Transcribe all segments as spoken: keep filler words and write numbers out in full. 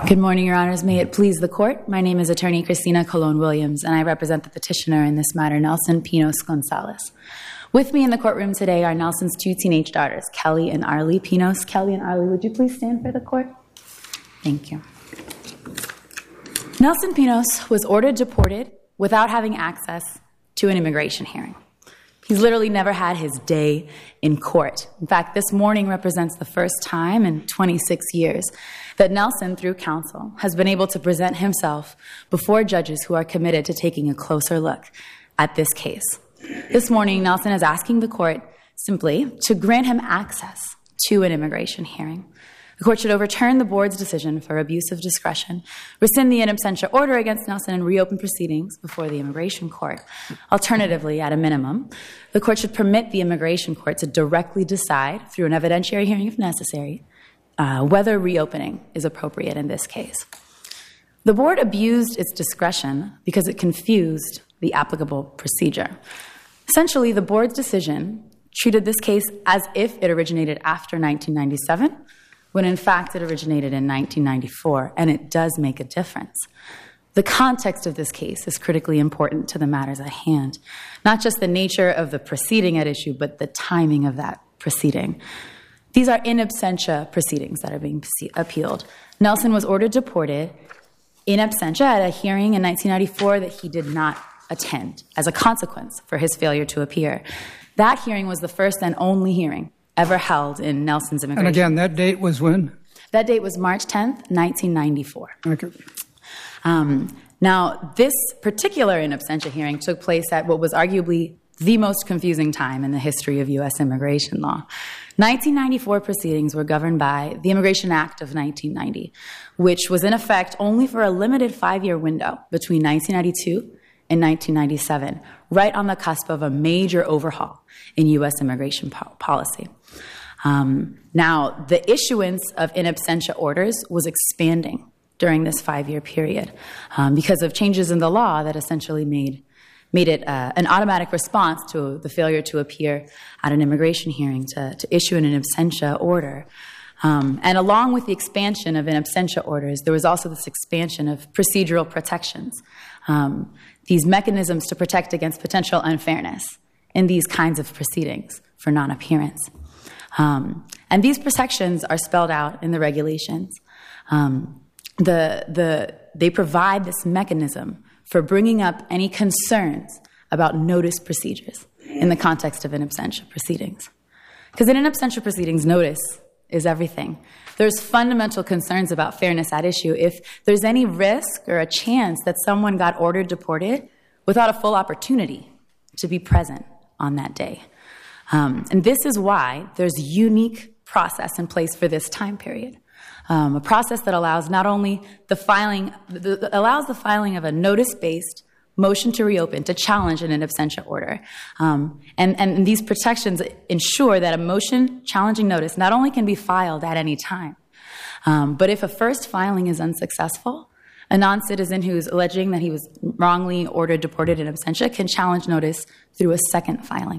Good morning, Your Honors. May it please the Court. My name is Attorney Christina Colon-Williams, and I represent the petitioner in this matter, Nelson Pinos-Gonzalez. With me in the courtroom today are Nelson's two teenage daughters, Kelly and Arlie Pinos. Kelly and Arlie, would you please stand for the Court? Thank you. Nelson Pinos was ordered deported without having access to an immigration hearing. He's literally never had his day in court. In fact, this morning represents the first time in twenty-six years that Nelson, through counsel, has been able to present himself before judges who are committed to taking a closer look at this case. This morning, Nelson is asking the court simply to grant him access to an immigration hearing. The court should overturn the board's decision for abuse of discretion, rescind the in absentia order against Nelson, and reopen proceedings before the immigration court. Alternatively, at a minimum, the court should permit the immigration court to directly decide, through an evidentiary hearing if necessary, uh, whether reopening is appropriate in this case. The board abused its discretion because it confused the applicable procedure. Essentially, the board's decision treated this case as if it originated after nineteen ninety-seven, when in fact it originated in nineteen ninety-four, and it does make a difference. The context of this case is critically important to the matters at hand, not just the nature of the proceeding at issue, but the timing of that proceeding. These are in absentia proceedings that are being appealed. Nelson was ordered deported in absentia at a hearing in nineteen ninety-four that he did not attend as a consequence for his failure to appear. That hearing was the first and only hearing ever held in Nelson's immigration. And again, that date was when? That date was March tenth, nineteen ninety-four. Okay. Um, now, this particular in absentia hearing took place at what was arguably the most confusing time in the history of U S immigration law. nineteen ninety-four proceedings were governed by the Immigration Act of nineteen ninety, which was in effect only for a limited five-year window between nineteen ninety-two and nineteen ninety-seven, right on the cusp of a major overhaul in U S immigration po- policy. Um, now, the issuance of in absentia orders was expanding during this five-year period um, because of changes in the law that essentially made made it uh, an automatic response to the failure to appear at an immigration hearing to, to issue an in absentia order. Um, and along with the expansion of in absentia orders, there was also this expansion of procedural protections, um, these mechanisms to protect against potential unfairness in these kinds of proceedings for non-appearance. Um, and these protections are spelled out in the regulations. Um, the, the, they provide this mechanism for bringing up any concerns about notice procedures in the context of in absentia proceedings. Because in in absentia proceedings, notice is everything. There's fundamental concerns about fairness at issue if there's any risk or a chance that someone got ordered deported without a full opportunity to be present on that day. Um, and this is why there's a unique process in place for this time period. Um, a process that allows not only the filing, the, the, allows the filing of a notice-based motion to reopen, to challenge an in absentia order. Um, and, and these protections ensure that a motion challenging notice not only can be filed at any time, um, but if a first filing is unsuccessful, a non-citizen who's alleging that he was wrongly ordered deported in absentia can challenge notice through a second filing.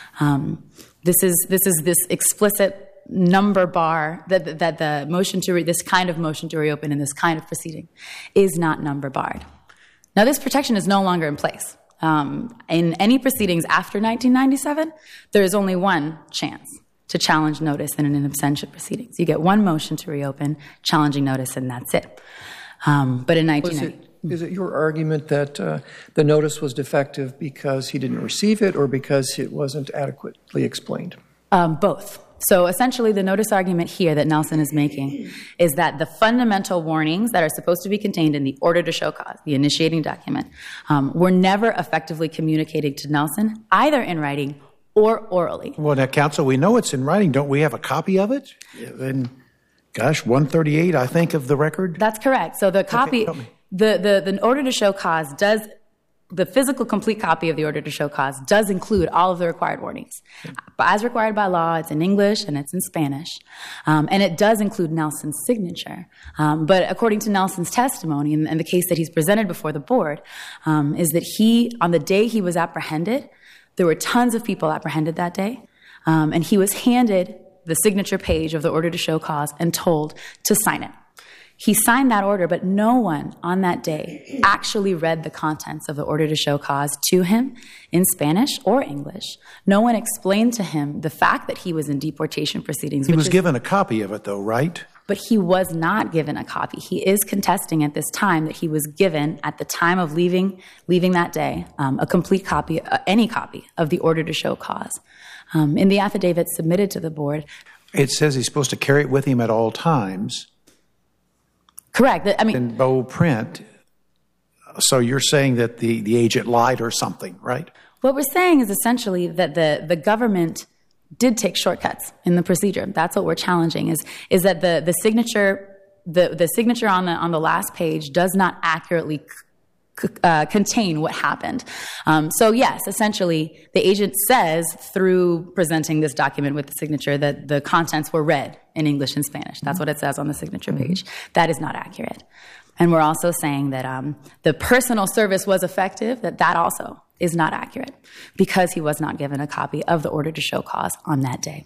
Um, this is this is this explicit number bar that that the motion to re- this kind of motion to reopen in this kind of proceeding is not number barred. Now, this protection is no longer in place. Um, in any proceedings after nineteen ninety-seven, there is only one chance to challenge notice in an in absentia proceedings. You get one motion to reopen, challenging notice, and that's it. Um, but in nineteen ninety... Is it, is it your argument that uh, the notice was defective because he didn't receive it or because it wasn't adequately explained? Um, both. So essentially, the notice argument here that Nelson is making is that the fundamental warnings that are supposed to be contained in the order to show cause, the initiating document, um, were never effectively communicated to Nelson, either in writing or orally. Well, now, counsel, we know it's in writing. Don't we have a copy of it? And, gosh, one thirty-eight, I think, of the record? That's correct. So the copy, okay, the, the, the order to show cause does... The physical complete copy of the order to show cause does include all of the required warnings. But as required by law, it's in English and it's in Spanish. Um, and it does include Nelson's signature. Um, but according to Nelson's testimony and, and the case that he's presented before the board, um, is that he, on the day he was apprehended, there were tons of people apprehended that day. Um, and he was handed the signature page of the order to show cause and told to sign it. He signed that order, but no one on that day actually read the contents of the order to show cause to him in Spanish or English. No one explained to him the fact that he was in deportation proceedings. He was is, given a copy of it, though, right? But he was not given a copy. He is contesting at this time that he was given, at the time of leaving leaving that day, um, a complete copy, uh, any copy of the order to show cause. Um, in the affidavit submitted to the board, it says he's supposed to carry it with him at all times. Correct. I mean, in bold print. So you're saying that the, the agent lied or something, right? What we're saying is essentially that the, the government did take shortcuts in the procedure. That's what we're challenging, is, is that the, the signature the, the signature on the on the last page does not accurately Uh, contain what happened. Um, so yes, essentially, the agent says through presenting this document with the signature that the contents were read in English and Spanish. That's what it says on the signature page. That is not accurate. And we're also saying that um, the personal service was effective, that that also is not accurate because he was not given a copy of the order to show cause on that day.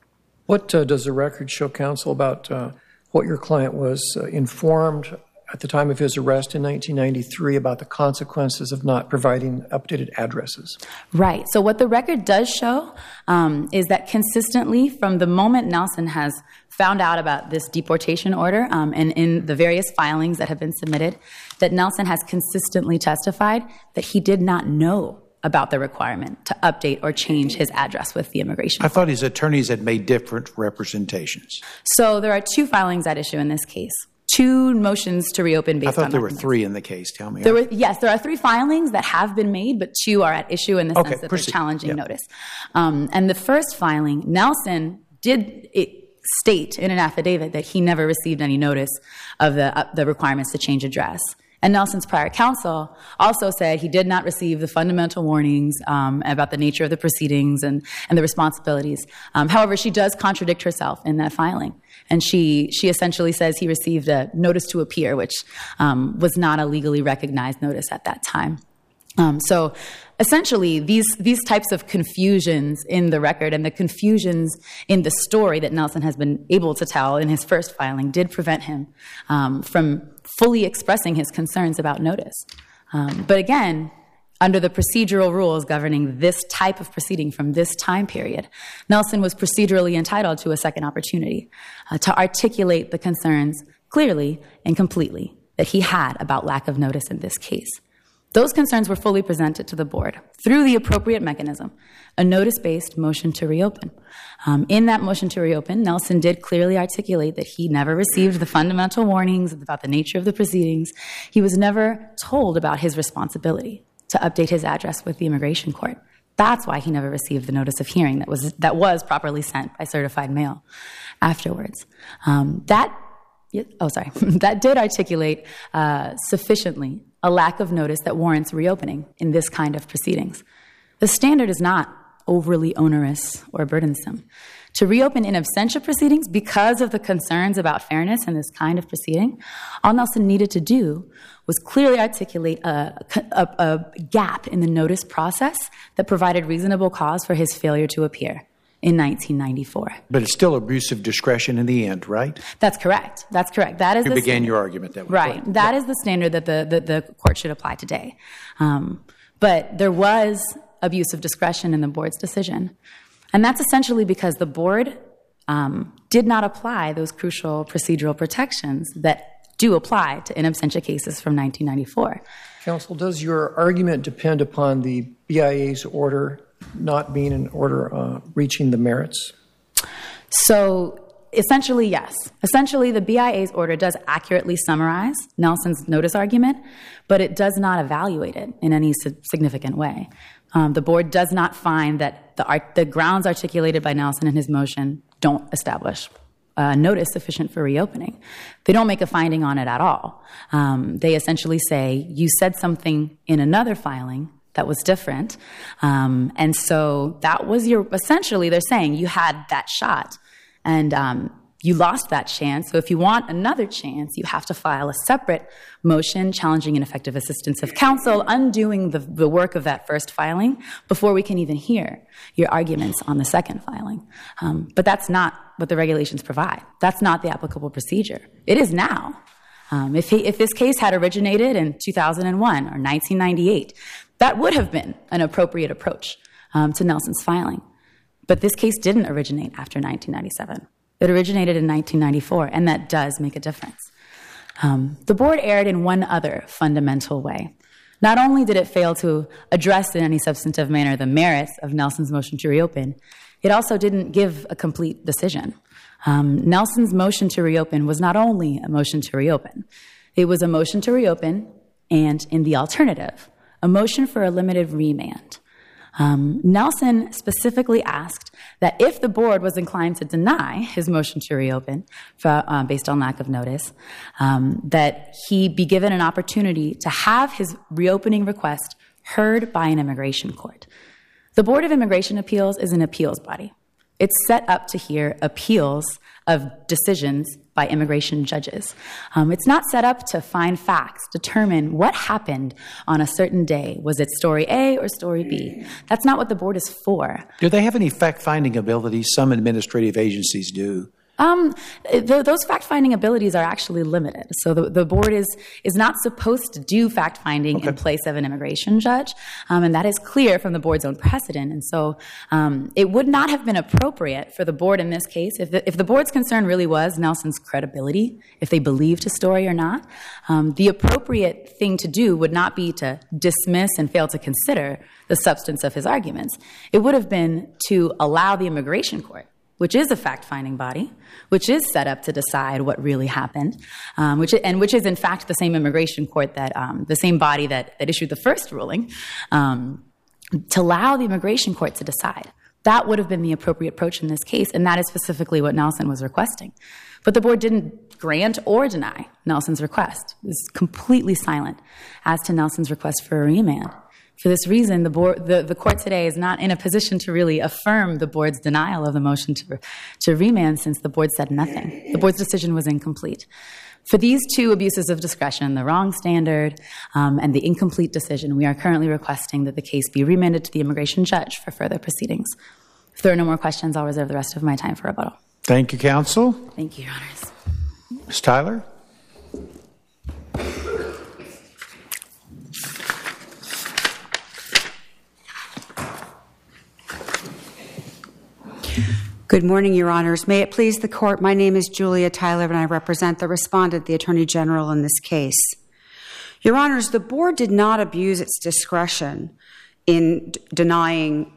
What uh, does the record show, counsel, about uh, what your client was uh, informed at the time of his arrest in nineteen ninety-three about the consequences of not providing updated addresses? Right. So what the record does show um, is that consistently from the moment Nelson has found out about this deportation order um, and in the various filings that have been submitted, that Nelson has consistently testified that he did not know about the requirement to update or change his address with the immigration. I thought his attorneys had made different representations. So there are two filings at issue in this case. Two motions to reopen based on I thought on there were documents. three in the case. Tell me. There were, yes, there are three filings that have been made, but two are at issue in the Okay, sense that proceed. they're challenging Yeah. notice. Um, and the first filing, Nelson did it state in an affidavit that he never received any notice of the uh, the requirements to change address. And Nelson's prior counsel also said he did not receive the fundamental warnings um, about the nature of the proceedings and, and the responsibilities. Um, however, she does contradict herself in that filing. And she she essentially says he received a notice to appear, which um, was not a legally recognized notice at that time. Um, so essentially, these these types of confusions in the record and the confusions in the story that Nelson has been able to tell in his first filing did prevent him um, from fully expressing his concerns about notice. Um, but again, under the procedural rules governing this type of proceeding from this time period, Nelson was procedurally entitled to a second opportunity uh, to articulate the concerns clearly and completely that he had about lack of notice in this case. Those concerns were fully presented to the board through the appropriate mechanism, a notice-based motion to reopen. Um, in that motion to reopen, Nelson did clearly articulate that he never received the fundamental warnings about the nature of the proceedings. He was never told about his responsibility to update his address with the immigration court. That's why he never received the notice of hearing that was that was properly sent by certified mail afterwards. Um, that, oh, sorry, that did articulate uh, sufficiently a lack of notice that warrants reopening in this kind of proceedings. The standard is not overly onerous or burdensome. To reopen in absentia proceedings because of the concerns about fairness in this kind of proceeding, all Nelson needed to do was clearly articulate a, a, a gap in the notice process that provided reasonable cause for his failure to appear in nineteen ninety-four. But it's still abuse of discretion in the end, right? That's correct. That's correct. That is You the began standard. your argument that way. Right. That is the standard that the, the, the court should apply today. Um, but there was abuse of discretion in the board's decision. And that's essentially because the board um, did not apply those crucial procedural protections that do apply to in absentia cases from nineteen ninety-four. Counsel, does your argument depend upon the B I A's order not being an order uh, reaching the merits? So essentially, yes. Essentially, the B I A's order does accurately summarize Nelson's notice argument, but it does not evaluate it in any significant way. Um, the board does not find that the, art, the grounds articulated by Nelson in his motion don't establish uh, notice sufficient for reopening. They don't make a finding on it at all. Um, they essentially say, you said something in another filing that was different, um, and so that was your, essentially they're saying you had that shot, and um, you lost that chance. So if you want another chance, you have to file a separate motion challenging ineffective assistance of counsel, undoing the, the work of that first filing before we can even hear your arguments on the second filing. Um, but that's not what the regulations provide. That's not the applicable procedure. It is now. Um, if, he, if this case had originated in two thousand one or nineteen ninety-eight, that would have been an appropriate approach um, to Nelson's filing. But this case didn't originate after nineteen ninety-seven. It originated in nineteen ninety-four, and that does make a difference. Um, the board erred in one other fundamental way. Not only did it fail to address in any substantive manner the merits of Nelson's motion to reopen, it also didn't give a complete decision. Um, Nelson's motion to reopen was not only a motion to reopen, it was a motion to reopen and, in the alternative, a motion for a limited remand. Um, Nelson specifically asked that if the board was inclined to deny his motion to reopen for, uh, based on lack of notice, um, that he be given an opportunity to have his reopening request heard by an immigration court. The Board of Immigration Appeals is an appeals body. It's set up to hear appeals of decisions by immigration judges. Um, it's not set up to find facts, determine what happened on a certain day. Was it story A or story B? That's not what the board is for. Do they have any fact-finding abilities? Some administrative agencies do. Um, th- those fact-finding abilities are actually limited. So the, the board is is not supposed to do fact-finding okay. in place of an immigration judge, um, and that is clear from the board's own precedent. And so um, it would not have been appropriate for the board in this case, if the, if the board's concern really was Nelson's credibility, if they believed his story or not, um, the appropriate thing to do would not be to dismiss and fail to consider the substance of his arguments. It would have been to allow the immigration court, which is a fact-finding body, which is set up to decide what really happened, um, which and which is in fact the same immigration court that um, the same body that, that issued the first ruling, um, to allow the immigration court to decide. That would have been the appropriate approach in this case, and that is specifically what Nelson was requesting. But the board didn't grant or deny Nelson's request. It was completely silent as to Nelson's request for a remand. For this reason, the, board, the, the court today is not in a position to really affirm the board's denial of the motion to, to remand, since the board said nothing. The board's decision was incomplete. For these two abuses of discretion, the wrong standard um, and the incomplete decision, we are currently requesting that the case be remanded to the immigration judge for further proceedings. If there are no more questions, I'll reserve the rest of my time for rebuttal. Thank you, counsel. Thank you, Your Honors. Miz Tyler? Good morning, Your Honors. May it please the Court, my name is Julia Tyler, and I represent the respondent, the Attorney General, in this case. Your Honors, the Board did not abuse its discretion in d- denying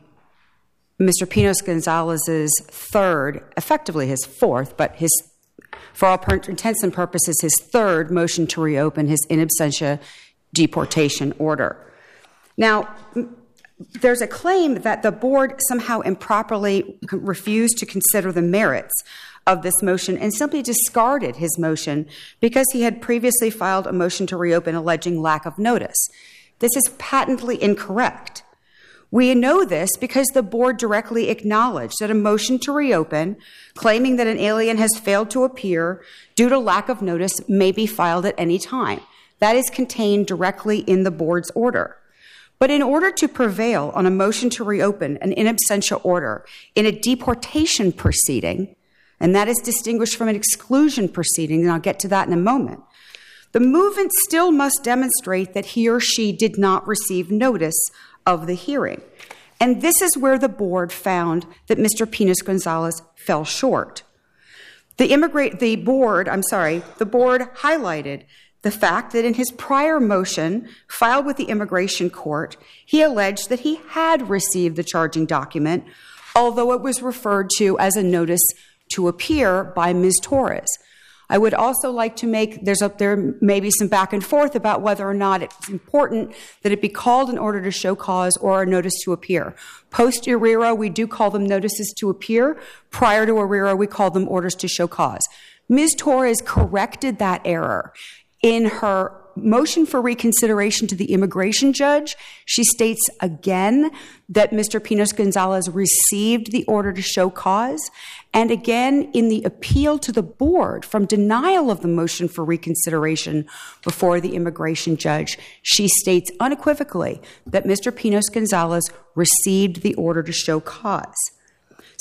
Mister Pinos-Gonzalez's third, effectively his fourth, but his, for all per- intents and purposes, his third motion to reopen his in absentia deportation order. Now, there's a claim that the board somehow improperly refused to consider the merits of this motion and simply discarded his motion because he had previously filed a motion to reopen alleging lack of notice. This is patently incorrect. We know this because the board directly acknowledged that a motion to reopen claiming that an alien has failed to appear due to lack of notice may be filed at any time. That is contained directly in the board's order. But in order to prevail on a motion to reopen an in absentia order in a deportation proceeding, and that is distinguished from an exclusion proceeding, and I'll get to that in a moment, the movement still must demonstrate that he or she did not receive notice of the hearing. And this is where the board found that Mister Pinos-Gonzalez fell short. The immigrate, the board, I'm sorry, the board highlighted the fact that in his prior motion filed with the immigration court, he alleged that he had received the charging document, although it was referred to as a notice to appear by Miz Torres. I would also like to make, there's a, there may be some back and forth about whether or not it's important that it be called an order to show cause or a notice to appear. Post ARERA, we do call them notices to appear. Prior to ARERA, we call them orders to show cause. Miz Torres corrected that error. In her motion for reconsideration to the immigration judge, she states again that Mister Pinos-Gonzalez received the order to show cause. And again, in the appeal to the board from denial of the motion for reconsideration before the immigration judge, she states unequivocally that Mister Pinos-Gonzalez received the order to show cause.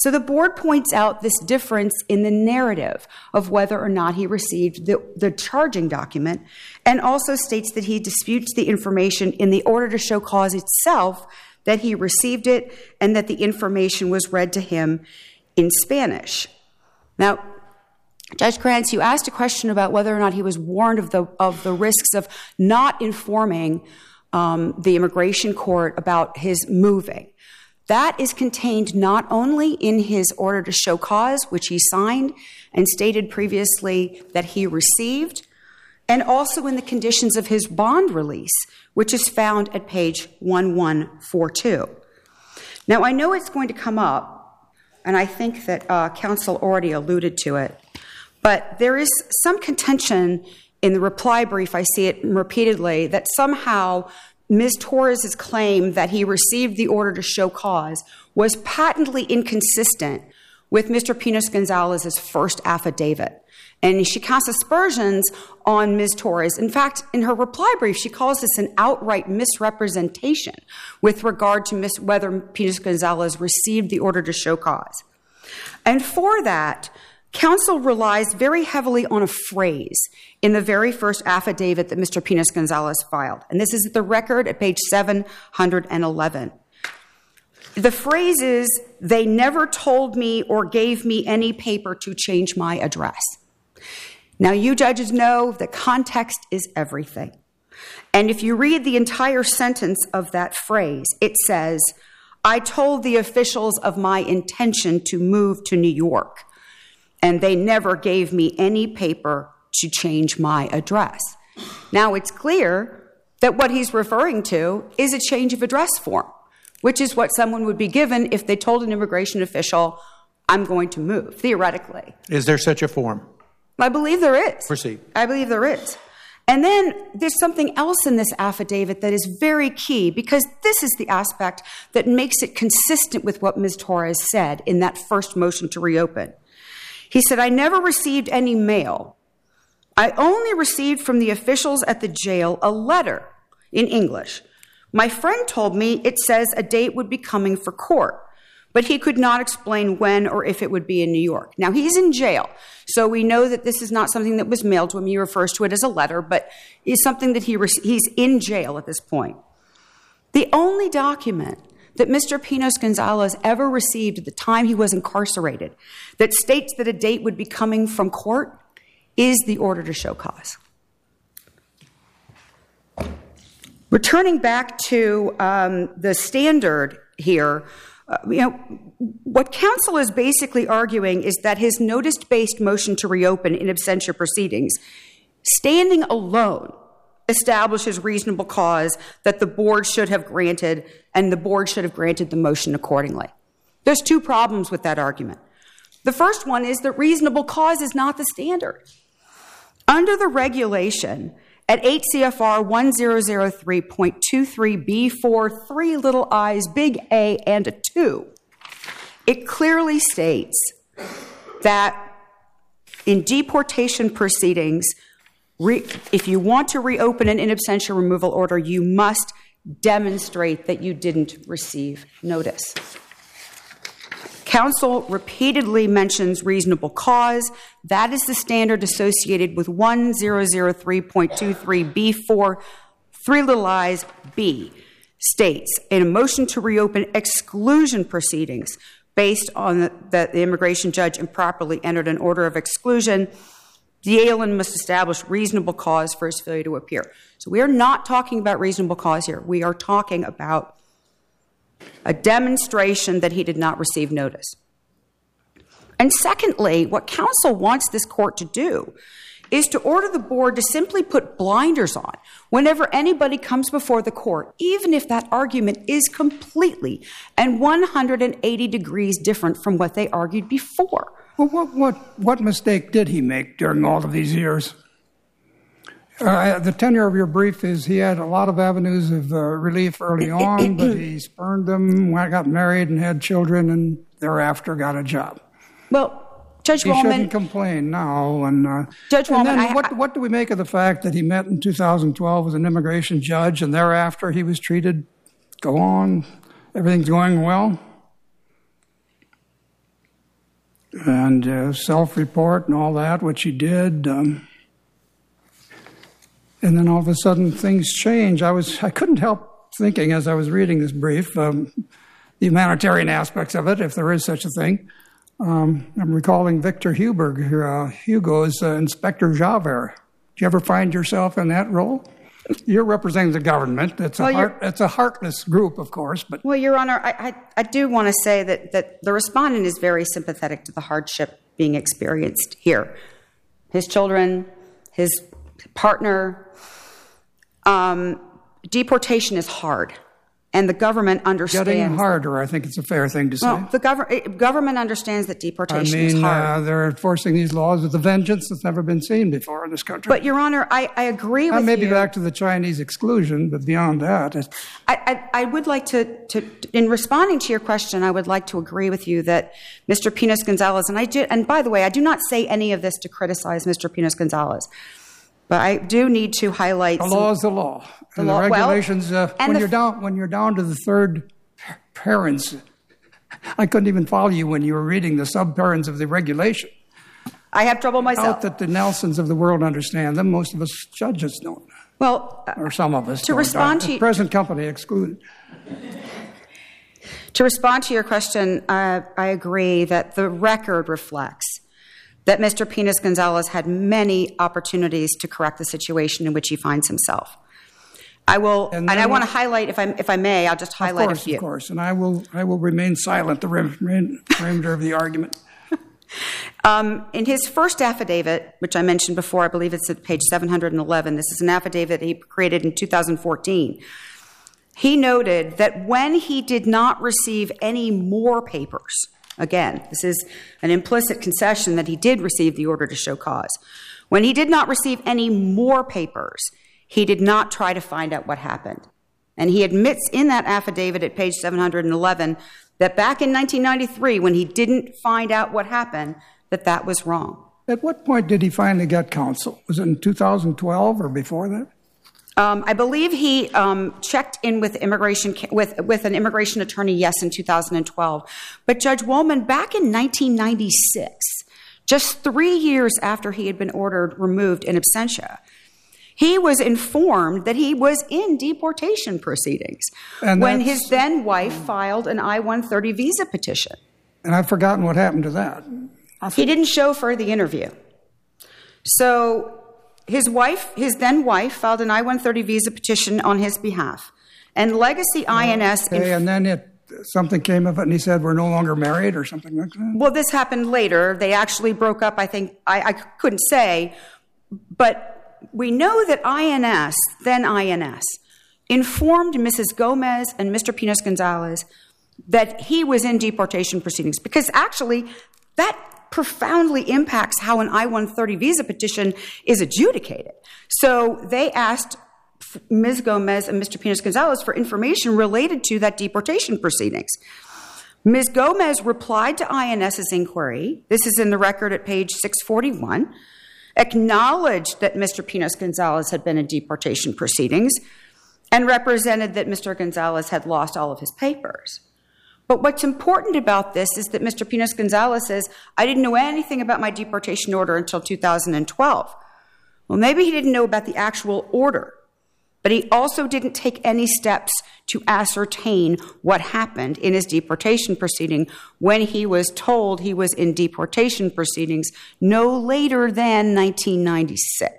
So the board points out this difference in the narrative of whether or not he received the, the charging document, and also states that he disputes the information in the order to show cause itself that he received it and that the information was read to him in Spanish. Now, Judge Krantz, you asked a question about whether or not he was warned of the of the risks of not informing um, the immigration court about his moving. That is contained not only in his order to show cause, which he signed and stated previously that he received, and also in the conditions of his bond release, which is found at page eleven forty-two. Now, I know it's going to come up, and I think that uh, counsel already alluded to it, but there is some contention in the reply brief, I see it repeatedly, that somehow Miz Torres' claim that he received the order to show cause was patently inconsistent with Mister Pinos-Gonzalez's first affidavit. And she casts aspersions on Miz Torres. In fact, in her reply brief, she calls this an outright misrepresentation with regard to mis- whether Pinos-Gonzalez received the order to show cause. And for that, counsel relies very heavily on a phrase in the very first affidavit that Mister Pinos-Gonzalez filed. And this is at the record at page seven hundred eleven. The phrase is, "They never told me or gave me any paper to change my address." Now, you judges know that context is everything. And if you read the entire sentence of that phrase, it says, "I told the officials of my intention to move to New York, and they never gave me any paper to change my address." Now, it's clear that what he's referring to is a change of address form, which is what someone would be given if they told an immigration official, "I'm going to move," theoretically. Is there such a form? I believe there is. Proceed. I believe there is. And then there's something else in this affidavit that is very key, because this is the aspect that makes it consistent with what Miz Torres said in that first motion to reopen. He said, "I never received any mail. I only received from the officials at the jail a letter in English. My friend told me it says a date would be coming for court, but he could not explain when or if it would be in New York." Now, he's in jail, so we know that this is not something that was mailed to him. He refers to it as a letter, but it's something that he rec- he's in jail at this point. The only document that Mister Pinos-Gonzalez ever received at the time he was incarcerated that states that a date would be coming from court is the order to show cause. Returning back to um, the standard here, uh, you know, what counsel is basically arguing is that his notice-based motion to reopen in absentia proceedings, standing alone, establishes reasonable cause that the board should have granted, and the board should have granted the motion accordingly. There's two problems with that argument. The first one is that reasonable cause is not the standard. Under the regulation at eight C F R ten oh three point two three B four, three little i's, big A, and a two, it clearly states that in deportation proceedings, Re- if you want to reopen an in absentia removal order, you must demonstrate that you didn't receive notice. Counsel repeatedly mentions reasonable cause. That is the standard associated with ten oh three point two three B four, three little i's, B, states, in a motion to reopen exclusion proceedings based on the, that the immigration judge improperly entered an order of exclusion, the alien must establish reasonable cause for his failure to appear. So we are not talking about reasonable cause here. We are talking about a demonstration that he did not receive notice. And secondly, what counsel wants this court to do is to order the board to simply put blinders on whenever anybody comes before the court, even if that argument is completely and one hundred eighty degrees different from what they argued before. Well, what, what, what mistake did he make during all of these years? Uh, the tenure of your brief is he had a lot of avenues of uh, relief early on, but he spurned them, got married and had children, and thereafter got a job. Well, Judge he Wallman... He shouldn't complain now. And, uh, Judge and Wallman, then I, what, what do we make of the fact that he met in two thousand twelve with an immigration judge, and thereafter he was treated, go on, everything's going well? and uh, self-report and all that, which he did. Um, and then all of a sudden things change. I was I couldn't help thinking as I was reading this brief, um, the humanitarian aspects of it, if there is such a thing. Um, I'm recalling Victor Hugo, uh, Hugo's uh, Inspector Javert. Do you ever find yourself in that role? You're representing the government. It's a, well, heart, it's a heartless group, of course. But Well, Your Honor, I, I, I do want to say that, that the respondent is very sympathetic to the hardship being experienced here. His children, his partner. Um, deportation is hard, and the government understands. Getting harder, I think it's a fair thing to say. Well, the gov- government understands that deportation I mean, is hard. Uh, they're enforcing these laws with a vengeance that's never been seen before in this country. But, Your Honor, I, I agree with uh, maybe you. Maybe back to the Chinese exclusion, but beyond that. It's... I, I, I would like to, to, in responding to your question, I would like to agree with you that Mister Pinos-Gonzalez, and I do, and by the way, I do not say any of this to criticize Mister Pinos-Gonzalez, but I do need to highlight the some, law is the law. The and law, the regulations, well, uh, when, the, you're down, when you're down to the third parents, I couldn't even follow you when you were reading the sub-parents of the regulation. I have trouble myself. Not that the Nelsons of the world understand them. Most of us judges don't. Well, uh, or some of us to don't. respond to the present company excluded. To respond to your question, uh, I agree that the record reflects that Mister Pinos-Gonzalez had many opportunities to correct the situation in which he finds himself. I will, and, and I want to highlight, if I if I may, I'll just highlight course, a few. Of course, and I will I will remain silent the remainder of the argument. um, in his first affidavit, which I mentioned before, I believe it's at page seven hundred eleven. This is an affidavit he created in two thousand fourteen. He noted that when he did not receive any more papers. Again, this is an implicit concession that he did receive the order to show cause. When he did not receive any more papers, he did not try to find out what happened. And he admits in that affidavit at page seven hundred eleven that back in nineteen ninety-three, when he didn't find out what happened, that that was wrong. At what point did he finally get counsel? Was it in two thousand twelve or before that? Um, I believe he um, checked in with immigration with with an immigration attorney, yes, in two thousand twelve. But Judge Wollman, back in nineteen ninety-six, just three years after he had been ordered removed in absentia, he was informed that he was in deportation proceedings and when his then wife filed an I one thirty visa petition. And I've forgotten what happened to that. He didn't show for the interview. So his wife, his then wife, filed an I one thirty visa petition on his behalf. And Legacy I N S... Okay, inf- and then it, something came of it and he said, we're no longer married or something like that? Well, this happened later. They actually broke up, I think. I, I couldn't say. But we know that I N S, then I N S, informed Missus Gomez and Mister Pinos-Gonzalez that he was in deportation proceedings. Because actually, that profoundly impacts how an I one thirty visa petition is adjudicated. So they asked Miz Gomez and Mister Pinos-Gonzalez for information related to that deportation proceedings. Miz Gomez replied to INS's inquiry, this is in the record at page six forty-one, acknowledged that Mister Pinos-Gonzalez had been in deportation proceedings, and represented that Mister Gonzalez had lost all of his papers. But what's important about this is that Mister Pinos-Gonzalez says, I didn't know anything about my deportation order until two thousand twelve. Well, maybe he didn't know about the actual order, but he also didn't take any steps to ascertain what happened in his deportation proceeding when he was told he was in deportation proceedings no later than nineteen ninety-six,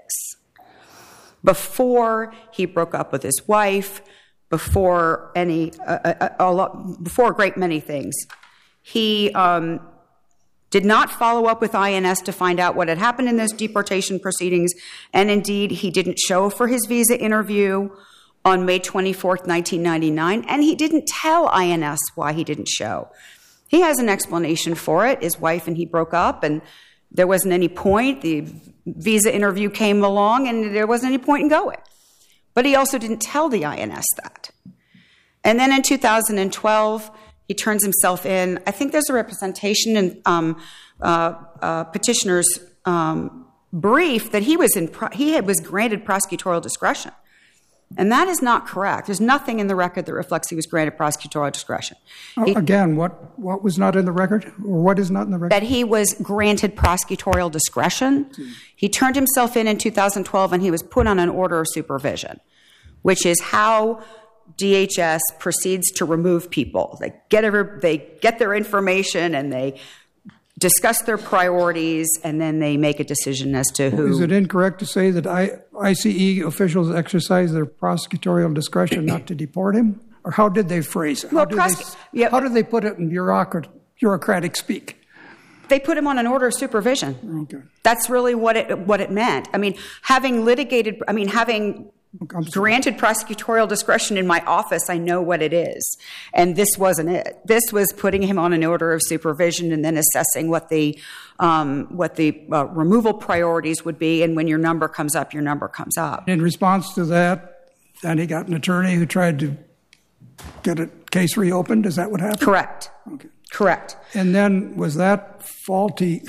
before he broke up with his wife, before any, uh, a, a lot, before a great many things. He um, did not follow up with I N S to find out what had happened in those deportation proceedings, and indeed, he didn't show for his visa interview on May twenty-fourth, nineteen ninety-nine, and he didn't tell I N S why he didn't show. He has an explanation for it. His wife and he broke up, and there wasn't any point. The visa interview came along, and there wasn't any point in going. But he also didn't tell the I N S that. And then in two thousand twelve, he turns himself in. I think there's a representation in um, uh, uh, petitioner's um, brief that he was in. Pro- he had, was granted prosecutorial discretion. And that is not correct. There's nothing in the record that reflects he was granted prosecutorial discretion. Oh, He- again, what, what was not in the record? Or what is not in the record? that he was granted prosecutorial discretion. He turned himself in in two thousand twelve, and he was put on an order of supervision, which is how D H S proceeds to remove people. They get every, they get their information, and they discuss their priorities, and then they make a decision as to who. Is it incorrect to say that I, ICE officials exercise their prosecutorial discretion not to deport him? Or how did they phrase it? How, Well, did, prosec- they, yeah. how did they put it in bureaucrat, bureaucratic speak? They put him on an order of supervision. Okay. That's really what it what it meant. I mean, having litigated, I mean, having I'm sorry. granted prosecutorial discretion in my office, I know what it is. And this wasn't it. This was putting him on an order of supervision and then assessing what the um, what the uh, removal priorities would be. And when your number comes up, your number comes up. In response to that, then he got an attorney who tried to get a case reopened. Is that what happened? Correct. Okay. Correct. And then was that faulty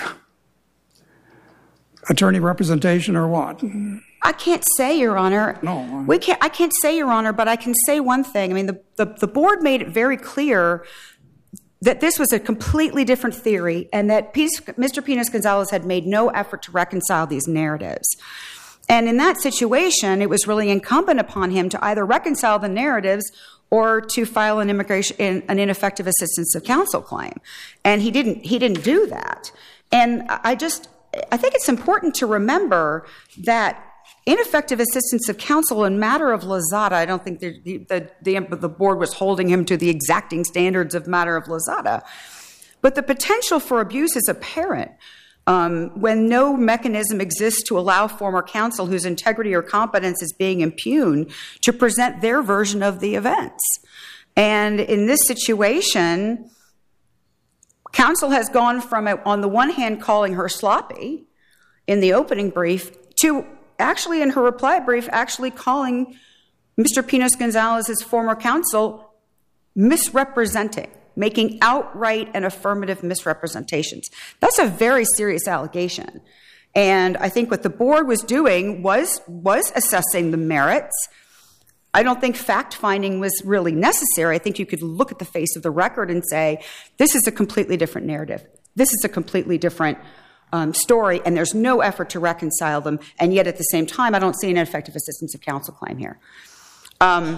attorney representation or what? I can't say, Your Honor. No. We can't. I can't say, Your Honor, but I can say one thing. I mean, the, the, the board made it very clear that this was a completely different theory and that Mister Pinos-Gonzalez had made no effort to reconcile these narratives. And in that situation, it was really incumbent upon him to either reconcile the narratives or to file an immigration, an ineffective assistance of counsel claim. And he didn't, he didn't do that. And I just, I think it's important to remember that ineffective assistance of counsel in matter of Lozada, I don't think the, the, the, the board was holding him to the exacting standards of matter of Lozada. But the potential for abuse is apparent um, when no mechanism exists to allow former counsel whose integrity or competence is being impugned to present their version of the events. And in this situation, counsel has gone from, on the one hand, calling her sloppy in the opening brief to actually in her reply brief actually calling Mister Pinos-Gonzalez's former counsel misrepresenting, making outright and affirmative misrepresentations. That's a very serious allegation. And I think what the board was doing was, was assessing the merits. I don't think fact-finding was really necessary. I think you could look at the face of the record and say, this is a completely different narrative. This is a completely different um, story, and there's no effort to reconcile them. And yet, at the same time, I don't see an effective assistance of counsel claim here. Um,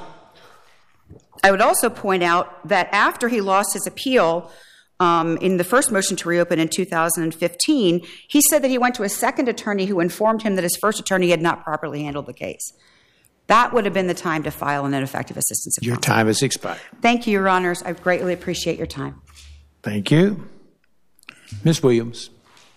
I would also point out that after he lost his appeal um, in the first motion to reopen in two thousand fifteen, he said that he went to a second attorney who informed him that his first attorney had not properly handled the case. That would have been the time to file an ineffective assistance of Your counsel. time has expired. Thank you, Your Honors. I greatly appreciate your time. Thank you. Miz Williams.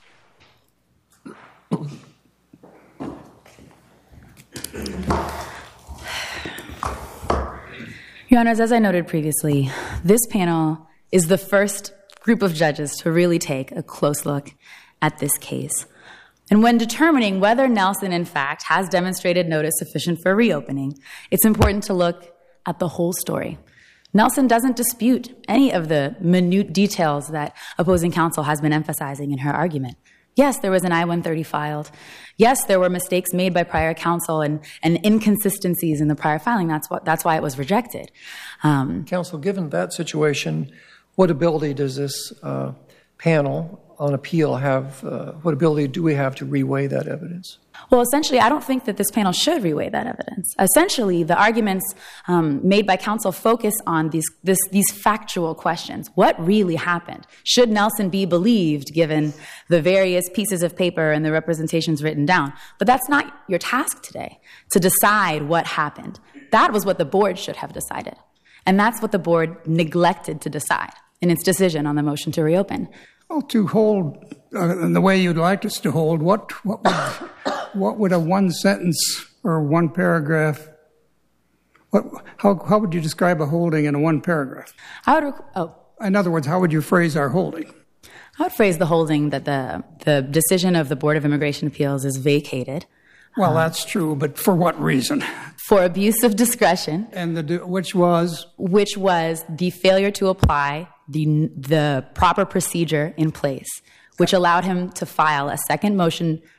Your Honors, as I noted previously, this panel is the first group of judges to really take a close look at this case. And when determining whether Nelson, in fact, has demonstrated notice sufficient for reopening, it's important to look at the whole story. Nelson doesn't dispute any of the minute details that opposing counsel has been emphasizing in her argument. Yes, there was an I one thirty filed. Yes, there were mistakes made by prior counsel and, and inconsistencies in the prior filing. That's what, that's why it was rejected. Um, Counsel, given that situation, what ability does this uh, panel on appeal have, uh, what ability do we have to reweigh that evidence? Well, essentially, I don't think that this panel should reweigh that evidence. Essentially, the arguments um, made by counsel focus on these, this, these factual questions. What really happened? Should Nelson be believed given the various pieces of paper and the representations written down? But that's not your task today, to decide what happened. That was what the board should have decided. And that's what the board neglected to decide in its decision on the motion to reopen. Well, to hold uh, in the way you'd like us to hold, what what would, what would a one sentence or one paragraph? What how how would you describe a holding in a one paragraph? I would. Oh, in other words, how would you phrase our holding? I would phrase the holding that the the decision of the Board of Immigration Appeals is vacated. Well, um, that's true, but for what reason? For abuse of discretion, and the which was which was the failure to apply the the proper procedure in place, which allowed him to file a second motion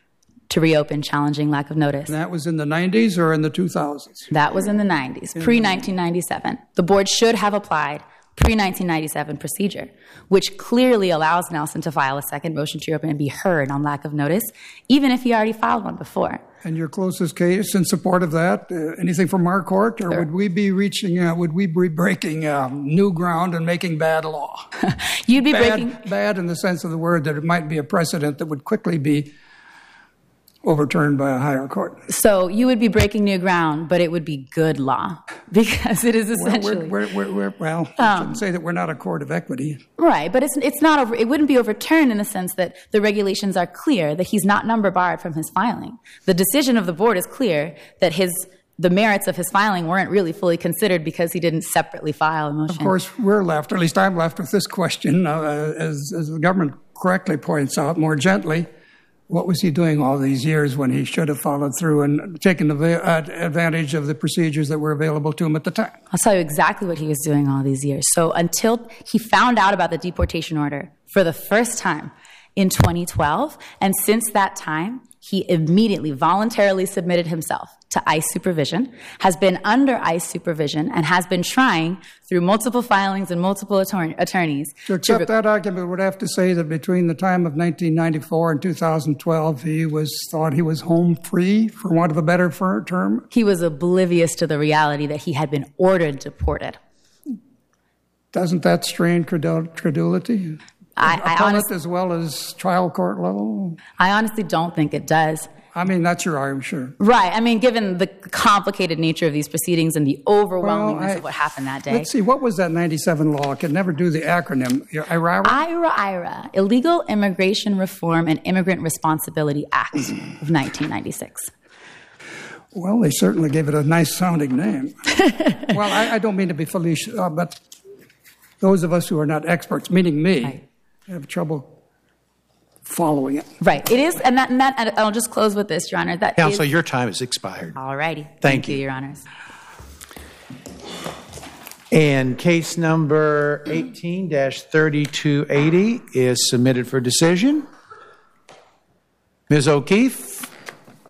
to reopen challenging lack of notice. And that was in the nineties or in the two thousands? That was in the nineties, pre nineteen ninety-seven. The board should have applied pre nineteen ninety-seven procedure, which clearly allows Nelson to file a second motion to reopen and be heard on lack of notice, even if he already filed one before. And your closest case in support of that, uh, anything from our court, or Sure. would we be reaching, uh, would we be breaking um, new ground and making bad law? You'd be bad, breaking... bad in the sense of the word that it might be a precedent that would quickly be overturned by a higher court. So you would be breaking new ground, but it would be good law, because it is Well, essentially... we're, we're, we're, we're, well I shouldn't say that we're not a court of equity. Right, but it's it's not over, it wouldn't be overturned in the sense that the regulations are clear that he's not number barred from his filing. The decision of the board is clear that his the merits of his filing weren't really fully considered because he didn't separately file a motion. Of course, we're left, or at least I'm left with this question, uh, as, as the government correctly points out more gently. What was he doing all these years when he should have followed through and taken advantage of the procedures that were available to him at the time? I'll tell you exactly what he was doing all these years. So until he found out about the deportation order for the first time in twenty twelve, and since that time, he immediately voluntarily submitted himself to ICE supervision, has been under ICE supervision, and has been trying through multiple filings and multiple attorney- attorneys. To accept to that argument, would have to say that between the time of nineteen ninety-four and two thousand twelve, he was thought he was home free, for want of a better term. He was oblivious to the reality that he had been ordered deported. Doesn't that strain credul- credulity? I, I, Appellate honest, as well as trial court level? I honestly don't think it does. I mean, that's your argument, sure. Right. I mean, given the complicated nature of these proceedings and the overwhelmingness Well, I- of what happened that day. Let's see, what was that ninety-seven law? I could never do the acronym. I R A? I R A, I R A, Illegal Immigration Reform and Immigrant Responsibility Act of nineteen ninety-six. Well, they certainly gave it a nice sounding name. Well, I, I don't mean to be foolish, uh, but those of us who are not experts, meaning me, Right. have trouble following it. Right. It is, and that, and that, and I'll just close with this, Your Honor. That Counsel, is, your time has expired. all righty. Thank you. Your Honors. And case number eighteen thirty-two eighty is submitted for decision. Miz O'Keefe.